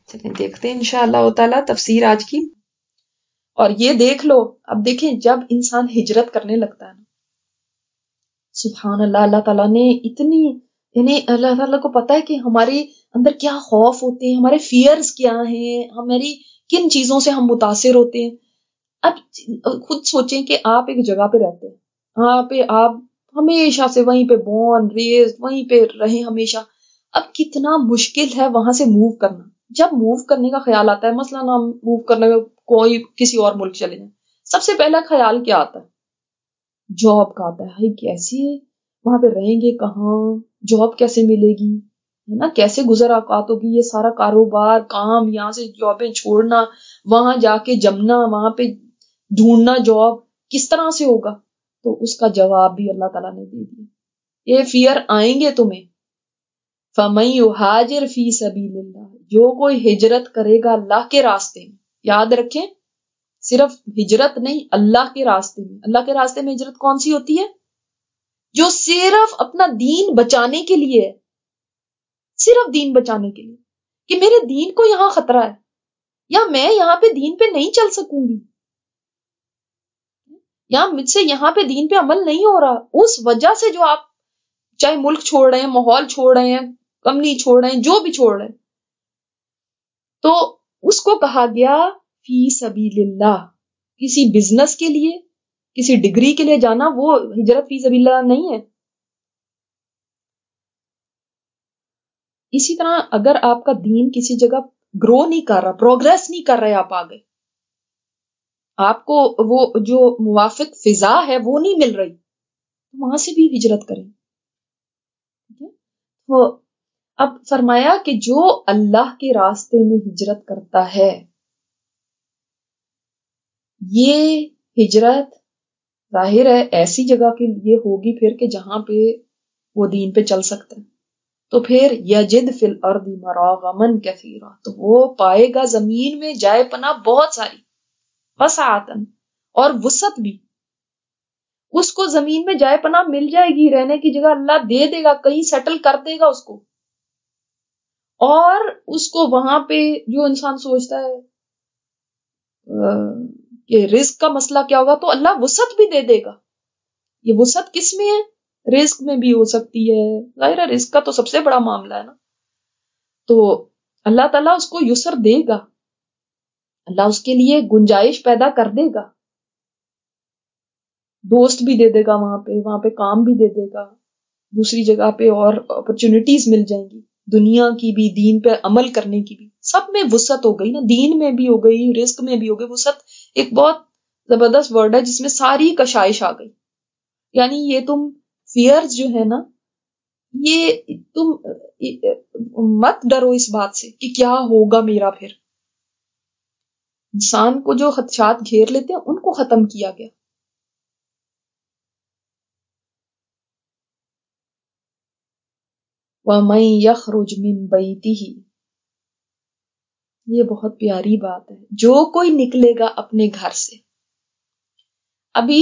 چلیں دیکھتے ہیں انشاءاللہ تعالی تفسیر آج کی. اور یہ دیکھ لو، اب دیکھیں جب انسان ہجرت کرنے لگتا ہے نا، سبحان اللہ، اللہ تعالیٰ نے اتنی، یعنی اللہ تعالیٰ کو پتا ہے کہ ہمارے اندر کیا خوف ہوتے ہیں، ہمارے فیئرز کیا ہیں، ہماری کن چیزوں سے ہم متاثر ہوتے ہیں. اب خود سوچیں کہ آپ ایک جگہ پہ رہتے ہیں، وہاں پہ آپ ہمیشہ سے وہیں پہ بورن ریز وہیں پہ رہے ہمیشہ. اب کتنا مشکل ہے وہاں سے موو کرنا. جب موو کرنے کا خیال آتا ہے، مثلا ہم موو کرنے کا کوئی کسی اور ملک چلے جائیں، سب سے پہلا خیال کیا آتا ہے؟ جاب کا آتا ہے. کیسے وہاں پہ رہیں گے، کہاں جاب کیسے ملے گی، ہے نا، کیسے گزر اوقات ہوگی، یہ سارا کاروبار کام، یہاں سے جابیں چھوڑنا، وہاں جا کے جمنا، وہاں پہ ڈھونڈنا جاب کس طرح سے ہوگا. تو اس کا جواب بھی اللہ تعالیٰ نے دے دیا. یہ فیئر آئیں گے تمہیں. فَمَن يُهَاجِرْ فِي سَبِيلِ اللَّهِ، جو کوئی ہجرت کرے گا اللہ کے راستے میں. یاد رکھیں صرف ہجرت نہیں، اللہ کے راستے میں. اللہ کے راستے میں ہجرت کون سی ہوتی ہے؟ جو صرف اپنا دین بچانے کے لیے ہے، صرف دین بچانے کے لیے، کہ میرے دین کو یہاں خطرہ ہے، یا میں یہاں پہ دین پہ نہیں چل سکوں گی، یا مجھ سے یہاں پہ دین پہ عمل نہیں ہو رہا، اس وجہ سے جو آپ چاہے ملک چھوڑ رہے ہیں، ماحول چھوڑ رہے ہیں، کمنی چھوڑ رہے ہیں، جو بھی چھوڑ رہے ہیں، تو اس کو کہا گیا فی سبیل اللہ. کسی بزنس کے لیے، کسی ڈگری کے لیے جانا وہ ہجرت فی سبیل اللہ نہیں ہے. اسی طرح اگر آپ کا دین کسی جگہ گرو نہیں کر رہا، پروگریس نہیں کر رہے، آپ آگے، آپ کو وہ جو موافق فضا ہے وہ نہیں مل رہی، تو وہاں سے بھی ہجرت کریں. تو اب فرمایا کہ جو اللہ کے راستے میں ہجرت کرتا ہے، یہ ہجرت ظاہر ہے ایسی جگہ کے لیے ہوگی پھر کہ جہاں پہ وہ دین پہ چل سکتا ہے. تو پھر یجد فی الارض مراغما کثیرا، تو وہ پائے گا زمین میں جائے پناہ بہت ساری، وسعتن، اور وسعت بھی. اس کو زمین میں جائے پناہ مل جائے گی، رہنے کی جگہ اللہ دے دے گا، کہیں سیٹل کر دے گا اس کو. اور اس کو وہاں پہ جو انسان سوچتا ہے کہ رزق کا مسئلہ کیا ہوگا، تو اللہ وسعت بھی دے دے گا. یہ وسعت کس میں ہے؟ رزق میں بھی ہو سکتی ہے. ظاہر ہے رزق کا تو سب سے بڑا معاملہ ہے نا. تو اللہ تعالیٰ اس کو یسر دے گا، اللہ اس کے لیے گنجائش پیدا کر دے گا، دوست بھی دے دے گا، وہاں پہ کام بھی دے دے گا، دوسری جگہ پہ اور اپرچونٹیز مل جائیں گی، دنیا کی بھی، دین پہ عمل کرنے کی بھی. سب میں وسعت ہو گئی نا، دین میں بھی ہو گئی، رزق میں بھی ہو گئی. وسعت ایک بہت زبردست ورڈ ہے جس میں ساری کشائش آ گئی. یعنی یہ تم فیئرز جو ہے نا، یہ تم مت ڈرو اس بات سے کہ کیا ہوگا میرا. پھر انسان کو جو خدشات گھیر لیتے ہیں ان کو ختم کیا گیا. وَمَن يَخْرُجْ مِن بَيْتِهِ، یہ بہت پیاری بات ہے، جو کوئی نکلے گا اپنے گھر سے. ابھی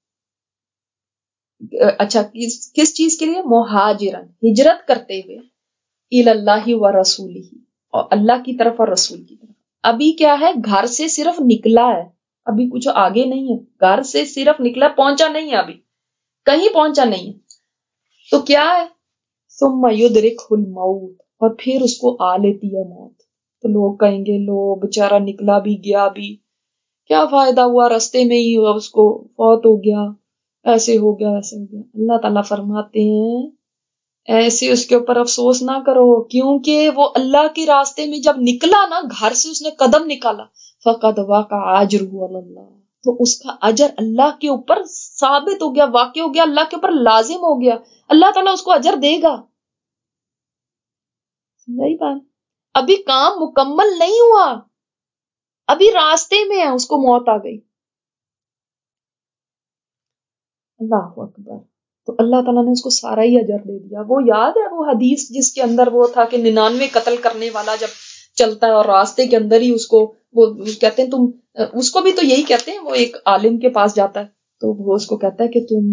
اچھا کس چیز کے لیے؟ مہاجرن، ہجرت کرتے ہوئے، الی اللہ و رسولہ، اور اللہ کی طرف اور رسول کی طرف. ابھی کیا ہے؟ گھر سے صرف نکلا ہے، ابھی کچھ آگے نہیں ہے، گھر سے صرف نکلا، پہنچا نہیں ہے، ابھی کہیں پہنچا نہیں ہے. تو کیا ہے؟ ثم یدرکہ الموت، اور پھر اس کو آ لیتی ہے موت. تو لوگ کہیں گے لو بےچارا نکلا بھی گیا بھی، کیا فائدہ ہوا، رستے میں ہی اس کو فوت ہو گیا، ایسے ہو گیا ویسے ہو گیا. اللہ تعالیٰ فرماتے ہیں ایسے اس کے اوپر افسوس نہ کرو، کیونکہ وہ اللہ کے راستے میں جب نکلا نا، گھر سے اس نے قدم نکالا، فقد وقع اجرہ علی اللہ، تو اس کا اجر اللہ کے اوپر ثابت ہو گیا، واقع ہو گیا، اللہ کے اوپر لازم ہو گیا. اللہ تعالیٰ اس کو اجر دے گا. سمجھائی بات؟ ابھی کام مکمل نہیں ہوا، ابھی راستے میں ہے، اس کو موت آ گئی. اللہ اکبر. تو اللہ تعالیٰ نے اس کو سارا ہی اجر دے دیا. وہ یاد ہے وہ حدیث جس کے اندر وہ تھا کہ 99 قتل کرنے والا جب چلتا ہے اور راستے کے اندر ہی اس کو وہ کہتے ہیں تم، اس کو بھی تو یہی کہتے ہیں، وہ ایک عالم کے پاس جاتا ہے تو وہ اس کو کہتا ہے کہ تم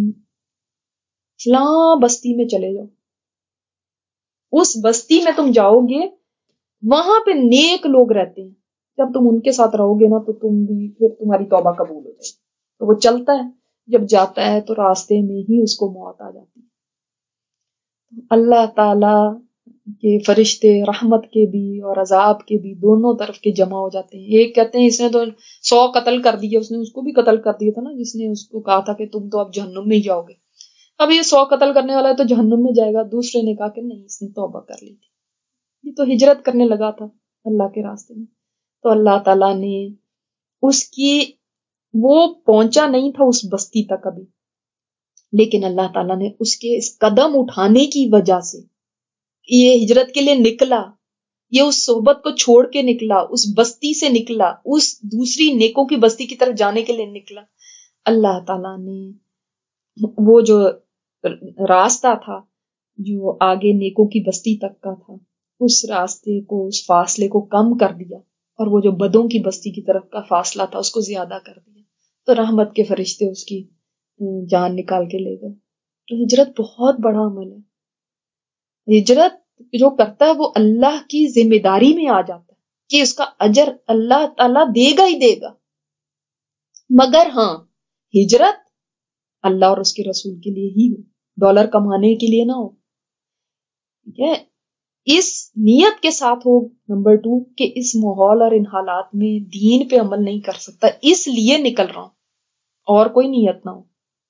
فلاں بستی میں چلے جاؤ، اس بستی میں تم جاؤ گے، وہاں پہ نیک لوگ رہتے ہیں، جب تم ان کے ساتھ رہو گے نا تو تم بھی پھر تمہاری توبہ قبول ہو جائے گی. تو وہ چلتا ہے، جب جاتا ہے تو راستے میں ہی اس کو موت آ جاتی ہے. اللہ تعالی کے فرشتے رحمت کے بھی اور عذاب کے بھی دونوں طرف کے جمع ہو جاتے ہیں. ایک کہتے ہیں اس نے تو 100 قتل کر دیے، اس نے اس کو بھی قتل کر دیا تھا نا، جس نے اس کو کہا تھا کہ تم تو اب جہنم میں ہی جاؤ گے. اب یہ 100 قتل کرنے والا ہے تو جہنم میں جائے گا. دوسرے نے کہا کہ نہیں، اس نے توبہ کر لی تھی، یہ تو ہجرت کرنے لگا تھا اللہ کے راستے میں. تو اللہ تعالیٰ نے اس کی، وہ پہنچا نہیں تھا اس بستی تک ابھی، لیکن اللہ تعالیٰ نے اس کے اس قدم اٹھانے کی وجہ سے، یہ ہجرت کے لیے نکلا، یہ اس صحبت کو چھوڑ کے نکلا، اس بستی سے نکلا، اس دوسری نیکوں کی بستی کی طرف جانے کے لیے نکلا. اللہ تعالیٰ نے وہ جو راستہ تھا جو آگے نیکوں کی بستی تک کا تھا، اس راستے کو، اس فاصلے کو کم کر دیا، اور وہ جو بدوں کی بستی کی طرف کا فاصلہ تھا اس کو زیادہ کر دیا. تو رحمت کے فرشتے اس کی جان نکال کے لے گئے. تو ہجرت بہت بڑا عمل ہے. ہجرت جو کرتا ہے وہ اللہ کی ذمہ داری میں آ جاتا ہے کہ اس کا اجر اللہ تعالیٰ دے گا ہی دے گا. مگر ہاں، ہجرت اللہ اور اس کے رسول کے لیے ہی ہو، ڈالر کمانے کے لیے نہ ہو. ٹھیک ہے، اس نیت کے ساتھ ہو. نمبر 2 کہ اس ماحول اور ان حالات میں دین پہ عمل نہیں کر سکتا، اس لیے نکل رہا ہوں، اور کوئی نیت نہ ہو.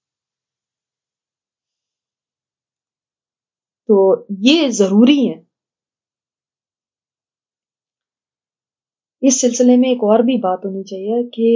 تو یہ ضروری ہے. اس سلسلے میں ایک اور بھی بات ہونی چاہیے کہ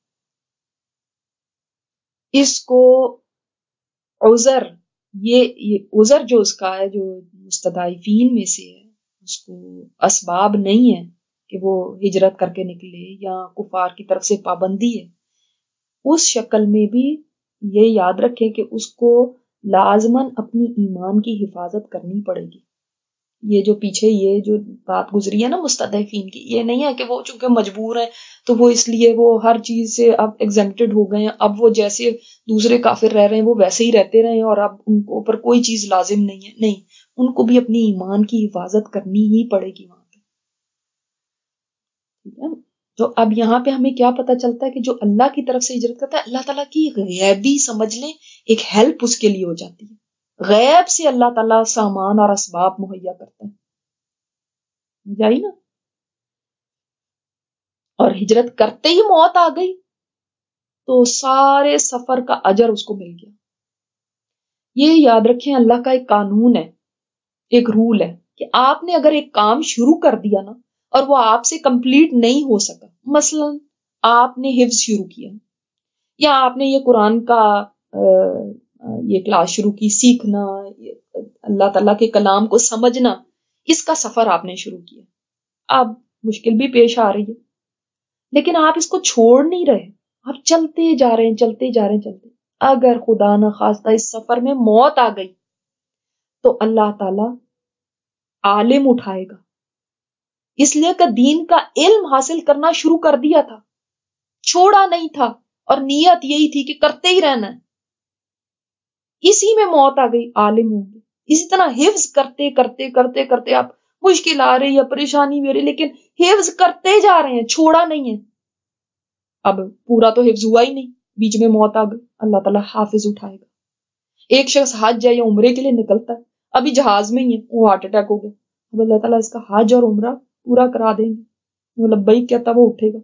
اس کو عذر، یہ عذر جو اس کا ہے، جو مستضعفین میں سے ہے، اس کو اسباب نہیں ہے کہ وہ ہجرت کر کے نکلے یا کفار کی طرف سے پابندی ہے. اس شکل میں بھی یہ یاد رکھیں کہ اس کو لازماً اپنی ایمان کی حفاظت کرنی پڑے گی. یہ جو پیچھے یہ جو بات گزری ہے نا مستضعفین کی، یہ نہیں ہے کہ وہ چونکہ مجبور ہیں تو وہ اس لیے وہ ہر چیز سے اب ایگزمپٹڈ ہو گئے ہیں، اب وہ جیسے دوسرے کافر رہ رہے ہیں وہ ویسے ہی رہتے رہے ہیں اور اب ان کو اوپر کوئی چیز لازم نہیں ہے. نہیں، ان کو بھی اپنی ایمان کی حفاظت کرنی ہی پڑے گی وہاں پہ. ٹھیک ہے، تو اب یہاں پہ ہمیں کیا پتہ چلتا ہے کہ جو اللہ کی طرف سے ہجرت کرتا ہے، اللہ تعالیٰ کی غیبی سمجھ لیں ایک ہیلپ اس کے لیے ہو جاتی ہے. غیب سے اللہ تعالیٰ سامان اور اسباب مہیا کرتا ہے. جائی نا. اور ہجرت کرتے ہی موت آ گئی تو سارے سفر کا اجر اس کو مل گیا. یہ یاد رکھیں، اللہ کا ایک قانون ہے، ایک رول ہے کہ آپ نے اگر ایک کام شروع کر دیا نا اور وہ آپ سے کمپلیٹ نہیں ہو سکا، مثلا آپ نے حفظ شروع کیا یا آپ نے یہ قرآن کا یہ کلاس شروع کی، سیکھنا، اللہ تعالیٰ کے کلام کو سمجھنا، اس کا سفر آپ نے شروع کیا. اب مشکل بھی پیش آ رہی ہے لیکن آپ اس کو چھوڑ نہیں رہے، آپ چلتے جا رہے ہیں، چلتے جا رہے ہیں، چلتے. اگر خدا نہ خواستہ اس سفر میں موت آ گئی تو اللہ تعالی عالم اٹھائے گا، اس لیے کہ دین کا علم حاصل کرنا شروع کر دیا تھا، چھوڑا نہیں تھا، اور نیت یہی تھی کہ کرتے ہی رہنا ہے. اسی میں موت آ گئی، عالم ہوں گے. اسی طرح حفظ کرتے کرتے کرتے کرتے آپ مشکل آ رہی ہے، پریشانی بھی ہو رہی، لیکن حفظ کرتے جا رہے ہیں، چھوڑا نہیں ہے. اب پورا تو حفظ ہوا ہی نہیں، بیچ میں موت آ گئی، اللہ تعالیٰ حافظ اٹھائے گا. ایک شخص حج یا عمرے کے لیے نکلتا ہے، ابھی جہاز میں ہی ہے، وہ ہارٹ اٹیک ہو گیا، اب اللہ تعالیٰ اس کا حج اور عمرہ پورا کرا دیں گے. وہ لبیک کہتا وہ اٹھے گا.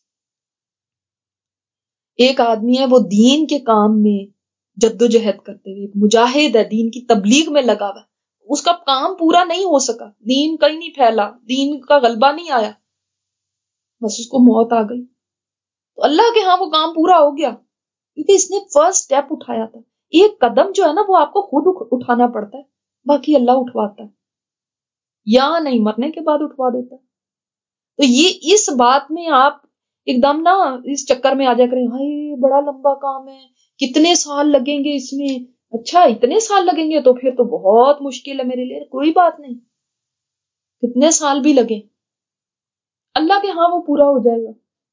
ایک آدمی ہے وہ دین کے کام میں جد و جہد کرتے ہوئے، ایک مجاہد ہے، دین کی تبلیغ میں لگا ہوا، اس کا کام پورا نہیں ہو سکا، دین کہیں نہیں پھیلا، دین کا غلبہ نہیں آیا، بس اس کو موت آ گئی. تو اللہ کے ہاں وہ کام پورا ہو گیا کیونکہ اس نے فرسٹ سٹیپ اٹھایا تھا. ایک قدم جو ہے نا وہ آپ کو خود اٹھانا پڑتا ہے، باقی اللہ اٹھواتا ہے، یا نہیں مرنے کے بعد اٹھوا دیتا ہے. تو یہ اس بات میں آپ ایک دم نا اس چکر میں آ جا کریں، ہائے بڑا لمبا کام ہے، کتنے سال لگیں گے اس میں. اچھا اتنے سال لگیں گے تو پھر تو بہت مشکل ہے میرے لیے. کوئی بات نہیں، کتنے سال بھی لگیں، اللہ کے ہاں وہ پورا ہو جائے گا.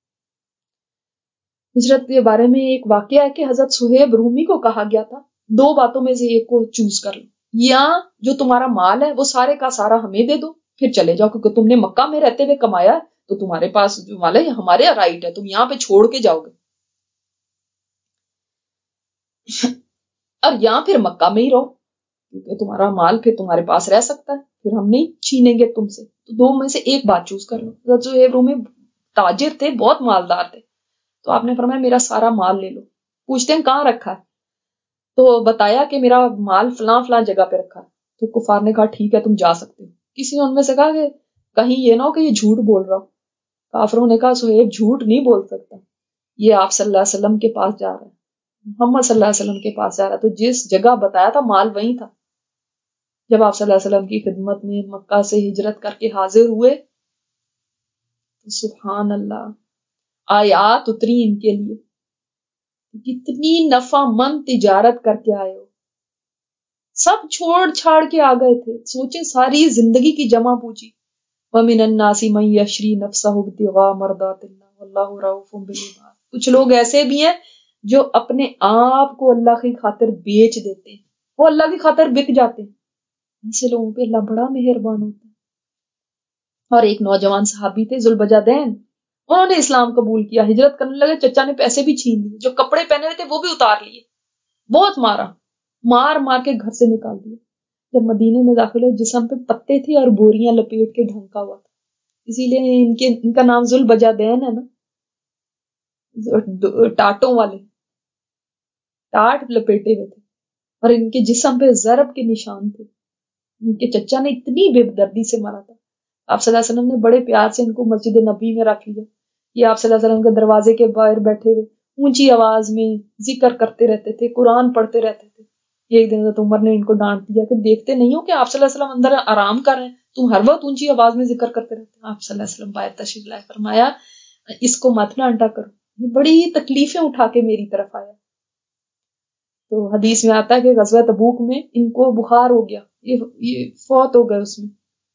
ہجرت کے بارے میں ایک واقعہ ہے کہ حضرت صہیب رومی کو کہا گیا تھا 2 باتوں میں سے ایک کو چوز کر لو، یا جو تمہارا مال ہے وہ سارے کا سارا ہمیں دے دو پھر چلے جاؤ، کیونکہ تم نے مکہ میں رہتے ہوئے کمایا تو تمہارے پاس جو مال ہے ہمارے رائٹ ہے، تم یہاں پہ چھوڑ کے جاؤ گے، اور یہاں پھر مکہ میں ہی رہو کیونکہ تمہارا مال پھر تمہارے پاس رہ سکتا ہے، پھر ہم نہیں چھینیں گے تم سے، تو دو میں سے ایک بات چوز کر لو۔ حضرت زہیب رومی تاجر تھے، بہت مالدار تھے، تو آپ نے فرمایا میرا سارا مال لے لو۔ پوچھتے ہیں کہاں رکھا ہے، تو بتایا کہ میرا مال فلاں فلاں جگہ پہ رکھا ہے، تو کفار نے کہا ٹھیک ہے تم جا سکتے ہو۔ کسی نے ان میں سے کہا کہ کہیں یہ نہ ہو کہ یہ جھوٹ بول رہا ہو، کافروں نے کہا سہیب جھوٹ نہیں بول سکتا، یہ آپ صلی اللہ علیہ وسلم کے پاس جا رہا ہے، محمد صلی اللہ علیہ وسلم کے پاس جا رہا ہے، تو جس جگہ بتایا تھا مال وہیں تھا۔ جب آپ صلی اللہ علیہ وسلم کی خدمت میں مکہ سے ہجرت کر کے حاضر ہوئے تو سبحان اللہ آیات اتری ان کے لیے، کتنی نفع مند تجارت کر کے آئے ہو، سب چھوڑ چھاڑ کے آ گئے تھے، سوچے ساری زندگی کی جمع پوچھی۔ وَمِنَ النَّاسِ مَن يَشْرِي نَفْسَهُ ابْتِغَاءَ مَرْضَاتِ اللَّهِ وَاللَّهُ رَءُوفٌ بِالْعِبَادِ۔ کچھ لوگ ایسے بھی ہیں جو اپنے آپ کو اللہ کی خاطر بیچ دیتے ہیں، وہ اللہ کی خاطر بک جاتے ہیں، ایسے لوگوں پہ اللہ بڑا مہربان ہوتا ہے۔ اور ایک نوجوان صحابی تھے ذوالبجادین، انہوں نے اسلام قبول کیا، ہجرت کرنے لگے، چچا نے پیسے بھی چھین لیے، جو کپڑے پہنے ہوئے تھے وہ بھی اتار لیے، بہت مارا، مار مار کے گھر سے نکال دیا۔ جب مدینے میں داخل ہوئے جسم پہ پتے تھے اور بوریاں لپیٹ کے ڈھنکا ہوا تھا، اسی لیے ان کا نام ذوالبجادین ہے نا، ٹاٹوں والے، ٹاٹ لپیٹے ہوئے تھے، اور ان کے جسم پہ ضرب کے نشان تھے، ان کے چچا نے اتنی بے دردی سے مارا تھا۔ آپ صلی اللہ علیہ وسلم نے بڑے پیار سے ان کو مسجد نبی میں رکھ لیا، یہ آپ صلی اللہ علیہ وسلم کے دروازے کے باہر بیٹھے ہوئے اونچی آواز میں ذکر کرتے رہتے تھے، قرآن پڑھتے رہتے تھے۔ ایک دن حضرت عمر نے ان کو ڈانٹ دیا کہ دیکھتے نہیں ہو کہ آپ صلی اللہ علیہ وسلم اندر آرام کر رہے ہیں، تم ہر وقت اونچی آواز میں ذکر کرتے رہتے ہیں۔ آپ صلی اللہ علیہ وسلم باہر تشریف لائے، فرمایا اس کو مت ڈانٹا کرو، یہ بڑی تکلیفیں اٹھا کے میری طرف آیا۔ تو حدیث میں آتا ہے کہ غزوہ تبوک میں ان کو بخار ہو گیا، یہ فوت ہو گئے اس میں۔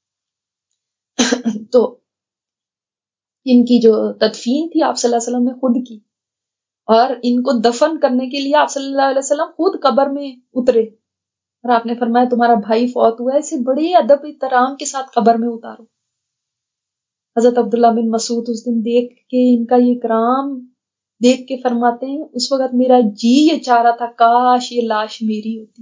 تو ان کی جو تدفین تھی آپ صلی اللہ علیہ وسلم نے خود کی، اور ان کو دفن کرنے کے لیے آپ صلی اللہ علیہ وسلم خود قبر میں اترے، اور آپ نے فرمایا تمہارا بھائی فوت ہوا ہے، اسے بڑے ادب احترام کے ساتھ قبر میں اتارو۔ حضرت عبداللہ بن مسعود اس دن دیکھ کے ان کا یہ کرام دیکھ کے فرماتے ہیں اس وقت میرا جی یہ چاہ رہا تھا کاش یہ لاش میری ہوتی۔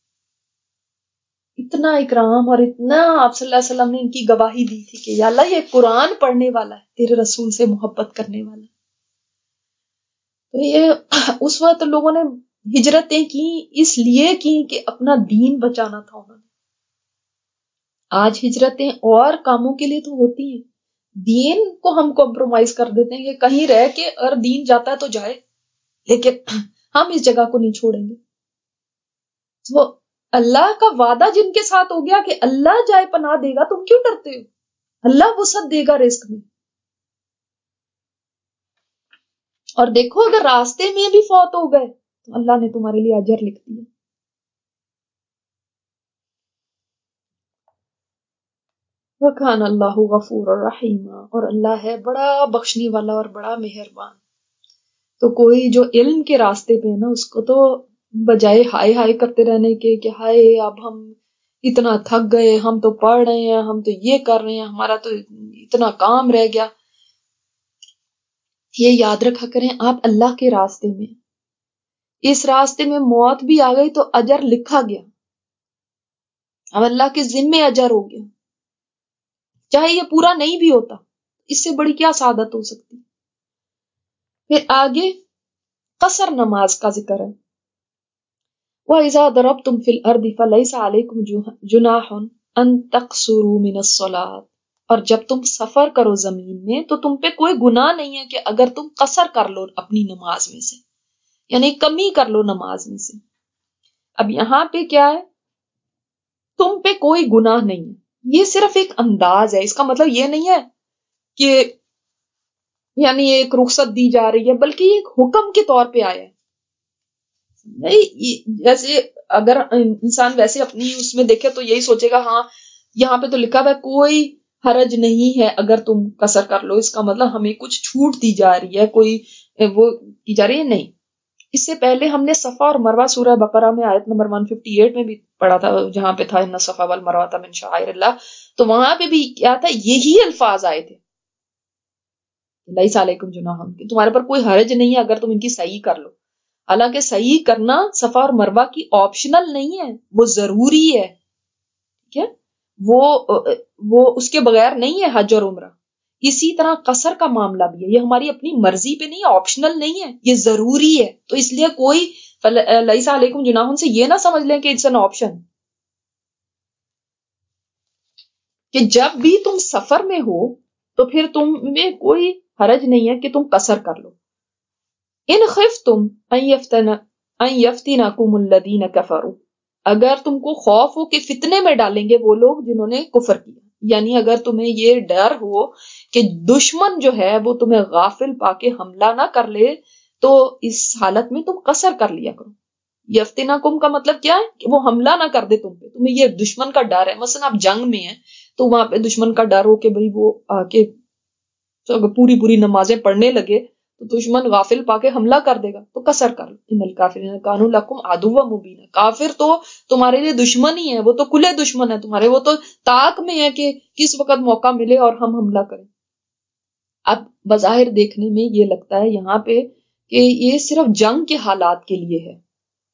اتنا اکرام اور اتنا آپ صلی اللہ علیہ وسلم نے ان کی گواہی دی تھی کہ یا اللہ یہ قرآن پڑھنے والا ہے، تیرے رسول سے محبت کرنے والا ہے۔ تو یہ اس وقت لوگوں نے ہجرتیں کی اس لیے کی کہ اپنا دین بچانا تھا انہوں نے۔ آج ہجرتیں اور کاموں کے لیے تو ہوتی ہیں، دین کو ہم کمپرومائز کر دیتے ہیں کہ کہیں رہ کے اور دین جاتا ہے تو جائے، لیکن ہم اس جگہ کو نہیں چھوڑیں گے۔ تو اللہ کا وعدہ جن کے ساتھ ہو گیا کہ اللہ جائے پناہ دے گا، تم کیوں ڈرتے ہو؟ اللہ وسعت دے گا رزق میں۔ اور دیکھو اگر راستے میں بھی فوت ہو گئے تو اللہ نے تمہارے لیے اجر لکھ دیا۔ وَكَانَ اللَّهُ غَفُورًا رَحِيمًا، اور اللہ ہے بڑا بخشنے والا اور بڑا مہربان۔ تو کوئی جو علم کے راستے پہ ہے نا، اس کو تو بجائے ہائے ہائے کرتے رہنے کے کہ ہائے اب ہم اتنا تھک گئے، ہم تو پڑھ رہے ہیں، ہم تو یہ کر رہے ہیں، ہمارا تو اتنا کام رہ گیا، یہ یاد رکھا کریں آپ اللہ کے راستے میں، اس راستے میں موت بھی آ گئی تو اجر لکھا گیا، اب اللہ کے ذمے اجر ہو گیا، چاہے یہ پورا نہیں بھی ہوتا، اس سے بڑی کیا سعادت ہو سکتی۔ پھر آگے قصر نماز کا ذکر ہے، وَإِذَا ضَرَبْتُمْ فِي الْأَرْضِ فَلَيْسَ عَلَيْكُمْ جُنَاحٌ أَن تَقْصُرُوا مِنَ الصَّلَاةِ، اور جب تم سفر کرو زمین میں تو تم پہ کوئی گناہ نہیں ہے کہ اگر تم قصر کر لو اپنی نماز میں سے، یعنی کمی کر لو نماز میں سے۔ اب یہاں پہ کیا ہے، تم پہ کوئی گناہ نہیں ہے، یہ صرف ایک انداز ہے، اس کا مطلب یہ نہیں ہے کہ یعنی ایک رخصت دی جا رہی ہے، بلکہ یہ ایک حکم کے طور پہ آیا ہے۔ نہیں جیسے اگر انسان ویسے اپنی اس میں دیکھے تو یہی سوچے گا ہاں یہاں پہ تو لکھا ہوا ہے کوئی حرج نہیں ہے اگر تم قصر کر لو، اس کا مطلب ہمیں کچھ چھوٹ دی جا رہی ہے، کوئی وہ کی جا رہی ہے، نہیں، اس سے پہلے ہم نے صفا اور مروہ سورہ بقرہ میں آیت نمبر 158 میں بھی پڑھا تھا، جہاں پہ تھا ان صفا والمروہ من شعائر اللہ، تو وہاں پہ بھی کیا تھا، یہی الفاظ آئے تھے، لیس علیکم جناح، کہ تمہارے پر کوئی حرج نہیں ہے اگر تم ان کی صحیح کر لو. حالانکہ صحیح کرنا صفا اور مروہ کی آپشنل نہیں ہے، وہ ضروری ہے. ٹھیک ہے، وہ اس کے بغیر نہیں ہے حج اور عمرہ. اسی طرح قصر کا معاملہ بھی ہے، یہ ہماری اپنی مرضی پہ نہیں، آپشنل نہیں ہے، یہ ضروری ہے. تو اس لیے کوئی لیس علیکم جناح سے یہ نہ سمجھ لیں کہ اٹس این آپشن، کہ جب بھی تم سفر میں ہو تو پھر تم میں کوئی حرج نہیں ہے کہ تم قصر کر لو. ان خفتم ان یفتنکم الذین کفروا، اگر تم کو خوف ہو کہ فتنے میں ڈالیں گے وہ لوگ جنہوں نے کفر کیا، یعنی اگر تمہیں یہ ڈر ہو کہ دشمن جو ہے وہ تمہیں غافل پا کے حملہ نہ کر لے، تو اس حالت میں تم قصر کر لیا کرو. یفتنکم کا مطلب کیا ہے کہ وہ حملہ نہ کر دے تم پہ، تمہیں یہ دشمن کا ڈر ہے. مثلا آپ جنگ میں ہیں تو وہاں پہ دشمن کا ڈر ہو کہ بھئی وہ آ کے پوری نمازیں پڑھنے لگے تو دشمن غافل پا کے حملہ کر دے گا، تو قصر کر لو. ان الکافرین کانوا لکم عدوا مبینا، کافر تو تمہارے لیے دشمن ہی ہے، وہ تو کھلے دشمن ہے تمہارے، وہ تو طاق میں ہے کہ کس وقت موقع ملے اور ہم حملہ کریں. اب بظاہر دیکھنے میں یہ لگتا ہے یہاں پہ کہ یہ صرف جنگ کے حالات کے لیے ہے،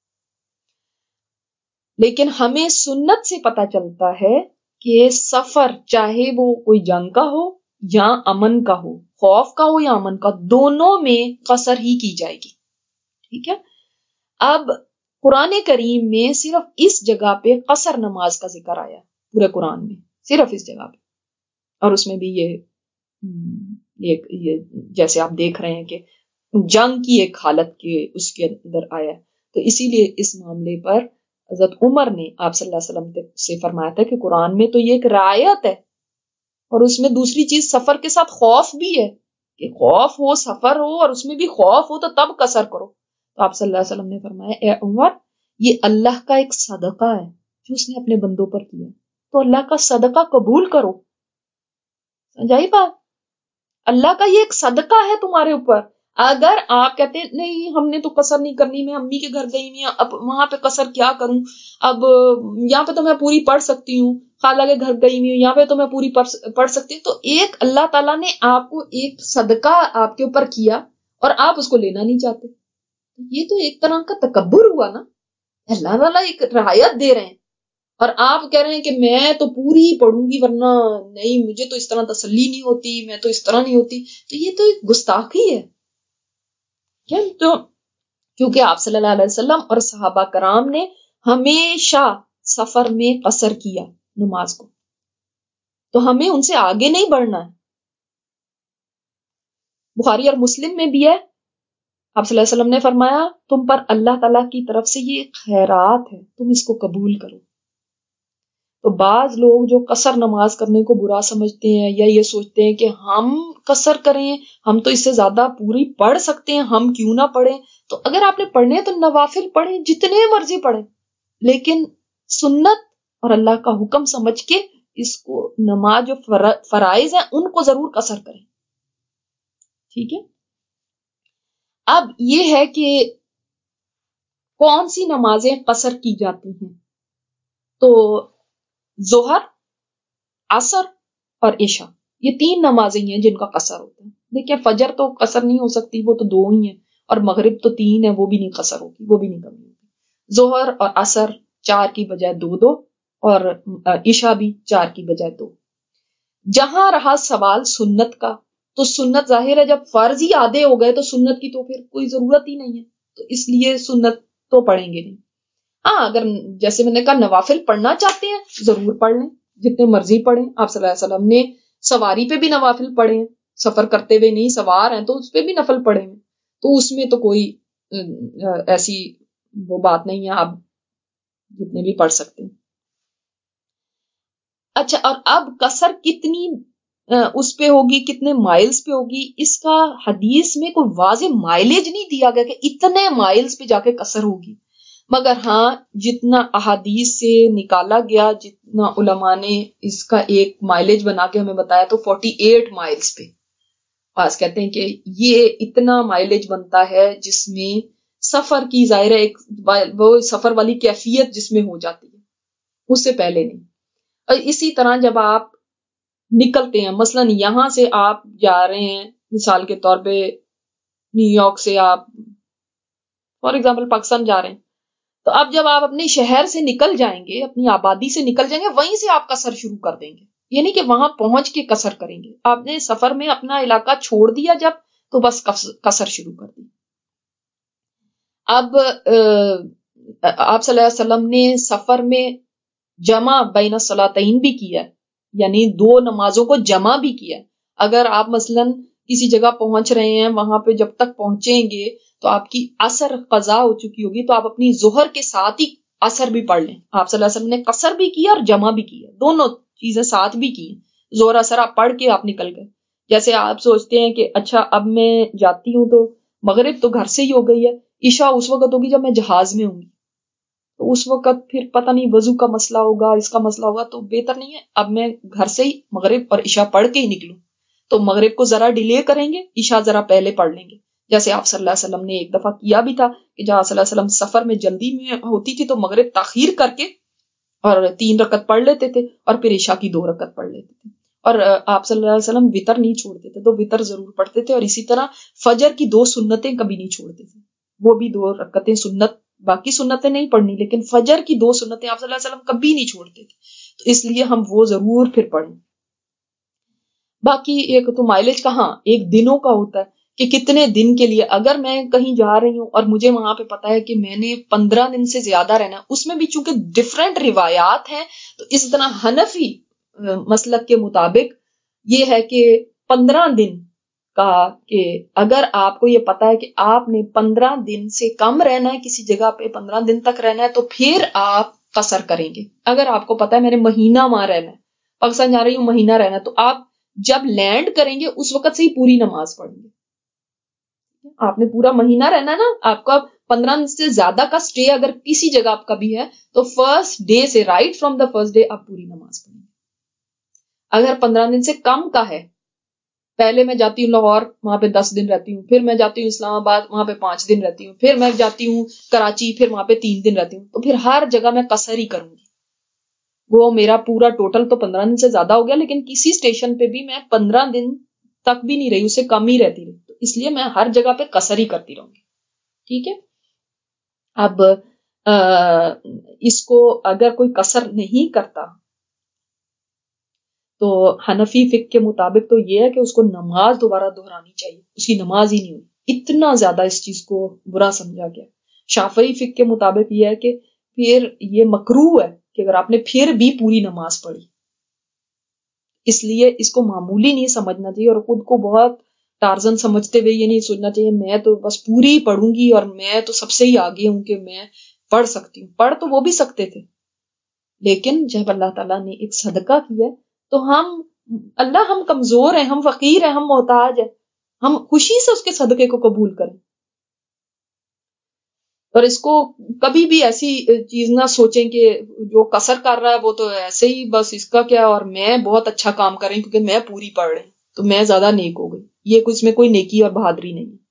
لیکن ہمیں سنت سے پتہ چلتا ہے کہ سفر چاہے وہ کوئی جنگ کا ہو یا امن کا ہو، خوف کا ہو یا امن کا، دونوں میں قصر ہی کی جائے گی. ٹھیک ہے، اب قرآن کریم میں صرف اس جگہ پہ قصر نماز کا ذکر آیا، پورے قرآن میں صرف اس جگہ پہ، اور اس میں بھی یہ جیسے آپ دیکھ رہے ہیں کہ جنگ کی ایک حالت کے اس کے اندر آیا. تو اسی لیے اس معاملے پر حضرت عمر نے آپ صلی اللہ علیہ وسلم سے فرمایا تھا کہ قرآن میں تو یہ ایک رعایت ہے، اور اس میں دوسری چیز سفر کے ساتھ خوف بھی ہے، کہ خوف ہو، سفر ہو اور اس میں بھی خوف ہو تو تب قصر کرو. تو آپ صلی اللہ علیہ وسلم نے فرمایا اے عمر، یہ اللہ کا ایک صدقہ ہے جو اس نے اپنے بندوں پر کیا، تو اللہ کا صدقہ قبول کرو. سمجھائی بات؟ اللہ کا یہ ایک صدقہ ہے تمہارے اوپر. اگر آپ کہتے ہیں نہیں ہم نے تو قصر نہیں کرنی، میں امی کے گھر گئی ہوئی ہوں، اب وہاں پہ قصر کیا کروں، اب یہاں پہ تو میں پوری پڑھ سکتی ہوں، خالہ کے گھر گئی ہوئی ہوں یہاں پہ تو میں پوری پڑھ سکتی ہوں، تو ایک اللہ تعالیٰ نے آپ کو ایک صدقہ آپ کے اوپر کیا اور آپ اس کو لینا نہیں چاہتے، یہ تو ایک طرح کا تکبر ہوا نا. اللہ تعالیٰ ایک رعایت دے رہے ہیں اور آپ کہہ رہے ہیں کہ میں تو پوری پڑھوں گی ورنہ نہیں، مجھے تو اس طرح تسلی نہیں ہوتی، میں تو اس طرح نہیں ہوتی. تو یہ تو ایک گستاخی ہے کیا؟ تو کیونکہ آپ صلی اللہ علیہ وسلم اور صحابہ کرام نے ہمیشہ سفر میں قصر کیا نماز کو، تو ہمیں ان سے آگے نہیں بڑھنا ہے. بخاری اور مسلم میں بھی ہے، آپ صلی اللہ علیہ وسلم نے فرمایا تم پر اللہ تعالیٰ کی طرف سے یہ خیرات ہے، تم اس کو قبول کرو. تو بعض لوگ جو قصر نماز کرنے کو برا سمجھتے ہیں یا یہ سوچتے ہیں کہ ہم قصر کریں، ہم تو اس سے زیادہ پوری پڑھ سکتے ہیں، ہم کیوں نہ پڑھیں. تو اگر آپ نے پڑھنے تو نوافل پڑھیں، جتنے مرضی پڑھیں، لیکن سنت اور اللہ کا حکم سمجھ کے اس کو نماز جو فرائض ہیں ان کو ضرور قصر کریں. ٹھیک ہے، اب یہ ہے کہ کون سی نمازیں قصر کی جاتی ہیں. تو ظہر، عصر اور عشاء، یہ تین نمازیں ہیں جن کا قصر ہوتا ہے. دیکھیں فجر تو قصر نہیں ہو سکتی، وہ تو دو ہی ہیں، اور مغرب تو تین ہے، وہ بھی نہیں قصر ہوگی، وہ بھی نہیں کمی ہوگی. ظہر اور عصر 4 کی بجائے 2 اور عشاء بھی 4 کی بجائے 2. جہاں رہا سوال سنت کا، تو سنت ظاہر ہے جب فرض ہی آدھے ہو گئے تو سنت کی تو پھر کوئی ضرورت ہی نہیں ہے، تو اس لیے سنت تو پڑھیں گے نہیں. ہاں اگر جیسے میں نے کہا نوافل پڑھنا چاہتے ہیں ضرور پڑھ لیں، جتنے مرضی پڑھیں. آپ صلی اللہ علیہ وسلم نے سواری پہ بھی نوافل پڑھے ہیں، سفر کرتے ہوئے نہیں سوار ہیں تو اس پہ بھی نفل پڑھے ہیں، تو اس میں تو کوئی ایسی وہ بات نہیں ہے، آپ جتنے بھی پڑھ سکتے ہیں. اچھا، اور اب قصر کتنی اس پہ ہوگی، کتنے مائلز پہ ہوگی، اس کا حدیث میں کوئی واضح مائلج نہیں دیا گیا کہ اتنے مائلز پہ جا کے قصر ہوگی، مگر ہاں جتنا احادیث سے نکالا گیا، جتنا علماء نے اس کا ایک مائلج بنا کے ہمیں بتایا تو 48 مائلز پہ. بعض کہتے ہیں کہ یہ اتنا مائلج بنتا ہے جس میں سفر کی ظاہر ہے ایک وہ سفر والی کیفیت جس میں ہو جاتی ہے، اس سے پہلے نہیں. اور اسی طرح جب آپ نکلتے ہیں، مثلا یہاں سے آپ جا رہے ہیں مثال کے طور پہ نیو یارک سے آپ فار ایگزامپل پاکستان جا رہے ہیں، تو اب جب آپ اپنے شہر سے نکل جائیں گے، اپنی آبادی سے نکل جائیں گے، وہیں سے آپ قصر شروع کر دیں گے. یہ نہیں کہ وہاں پہنچ کے قصر کریں گے. آپ نے سفر میں اپنا علاقہ چھوڑ دیا جب، تو بس قصر شروع کر دی. اب آپ صلی اللہ علیہ وسلم نے سفر میں جمع بین الصلاتین بھی کیا، یعنی دو نمازوں کو جمع بھی کیا. اگر آپ مثلا کسی جگہ پہنچ رہے ہیں، وہاں پہ جب تک پہنچیں گے تو آپ کی عصر قضا ہو چکی ہوگی، تو آپ اپنی ظہر کے ساتھ ہی عصر بھی پڑھ لیں. آپ صلی اللہ علیہ وسلم نے قصر بھی کیا اور جمع بھی کیا، دونوں چیزیں ساتھ بھی کی. ظہر عصر آپ پڑھ کے آپ نکل گئے. جیسے آپ سوچتے ہیں کہ اچھا اب میں جاتی ہوں تو مغرب تو گھر سے ہی ہو گئی ہے، عشاء اس وقت ہوگی جب میں جہاز میں ہوں گی، تو اس وقت پھر پتہ نہیں وضو کا مسئلہ ہوگا، اس کا مسئلہ ہوگا، تو بہتر نہیں ہے اب میں گھر سے ہی مغرب اور عشاء پڑھ کے ہی نکلوں. تو مغرب کو ذرا ڈیلے کریں گے، عشاء ذرا پہلے پڑھ لیں گے. جیسے آپ صلی اللہ علیہ وسلم نے ایک دفعہ کیا بھی تھا کہ جہاں صلی اللہ علیہ وسلم سفر میں جلدی میں ہوتی تھی تو مغرب تاخیر کر کے اور 3 رکعت پڑھ لیتے تھے اور پھر عشاء کی 2 رکعت پڑھ لیتے تھے. اور آپ صلی اللہ علیہ وسلم وطر نہیں چھوڑتے تھے، تو وطر ضرور پڑھتے تھے. اور اسی طرح فجر کی 2 سنتیں کبھی نہیں چھوڑتے تھے، وہ بھی 2 رکعتیں سنت، باقی سنتیں نہیں پڑھنی لیکن فجر کی 2 سنتیں آپ صلی اللہ علیہ وسلم کبھی نہیں چھوڑتے تھے. تو اس لیے ہم وہ ضرور پھر پڑھیں. باقی ایک تو مائلج کہاں ایک دنوں کا ہوتا ہے کہ کتنے دن کے لیے. اگر میں کہیں جا رہی ہوں اور مجھے وہاں پہ پتا ہے کہ میں نے 15 دن سے زیادہ رہنا ہے، اس میں بھی چونکہ ڈفرینٹ روایات ہیں، تو اس طرح حنفی مسلک کے مطابق یہ ہے کہ 15 دن کا، کہ اگر آپ کو یہ پتا ہے کہ آپ نے 15 دن سے کم رہنا ہے کسی جگہ پہ، 15 دن تک رہنا ہے، تو پھر آپ قصر کریں گے. اگر آپ کو پتا ہے میں نے مہینہ وہاں رہنا ہے، پاکستان جا رہی ہوں مہینہ رہنا ہے، تو آپ جب لینڈ کریں گے اس وقت سے ہی پوری نماز پڑھیں گے. آپ نے پورا مہینہ رہنا ہے نا، آپ کا 15 دن سے زیادہ کا سٹے اگر کسی جگہ آپ کا بھی ہے تو فرسٹ ڈے سے right from the first day آپ پوری نماز پڑھیں گے. اگر 15 دن سے کم کا ہے، پہلے میں جاتی ہوں لاہور، وہاں پہ 10 دن رہتی ہوں، پھر میں جاتی ہوں اسلام آباد، وہاں پہ 5 دن رہتی ہوں، پھر میں جاتی ہوں کراچی، پھر وہاں پہ 3 دن رہتی ہوں، تو پھر ہر جگہ میں قصر ہی کروں گی. وہ میرا پورا ٹوٹل تو 15 دن سے زیادہ ہو گیا، لیکن کسی اسٹیشن پہ بھی میں 15 دن تک بھی نہیں رہی، اس سے کم ہی رہتی رہی، تو اس لیے میں ہر جگہ پہ قصر ہی کرتی رہوں گی. ٹھیک ہے. اب اس کو اگر کوئی قصر نہیں کرتا تو حنفی فقہ کے مطابق تو یہ ہے کہ اس کو نماز دوبارہ دہرانی چاہیے، اس کی نماز ہی نہیں ہوئی. اتنا زیادہ اس چیز کو برا سمجھا گیا. شافعی فقہ کے مطابق یہ ہے کہ پھر یہ مکروہ ہے کہ اگر آپ نے پھر بھی پوری نماز پڑھی. اس لیے اس کو معمولی نہیں سمجھنا چاہیے اور خود کو بہت ٹارزن سمجھتے ہوئے یہ نہیں سوچنا چاہیے میں تو بس پوری پڑھوں گی اور میں تو سب سے ہی آگے ہوں کہ میں پڑھ سکتی ہوں. پڑھ تو وہ بھی سکتے تھے، لیکن جب اللہ تعالیٰ نے ایک صدقہ کیا تو ہم کمزور ہیں، ہم فقیر ہیں، ہم محتاج ہیں، ہم خوشی سے اس کے صدقے کو قبول کریں. اور اس کو کبھی بھی ایسی چیز نہ سوچیں کہ جو قصر کر رہا ہے وہ تو ایسے ہی بس اس کا کیا، اور میں بہت اچھا کام کر رہی ہوں کیونکہ میں پوری پڑھ رہی ہوں تو میں زیادہ نیک ہو گئی. یہ کچھ میں کوئی نیکی اور بہادری نہیں.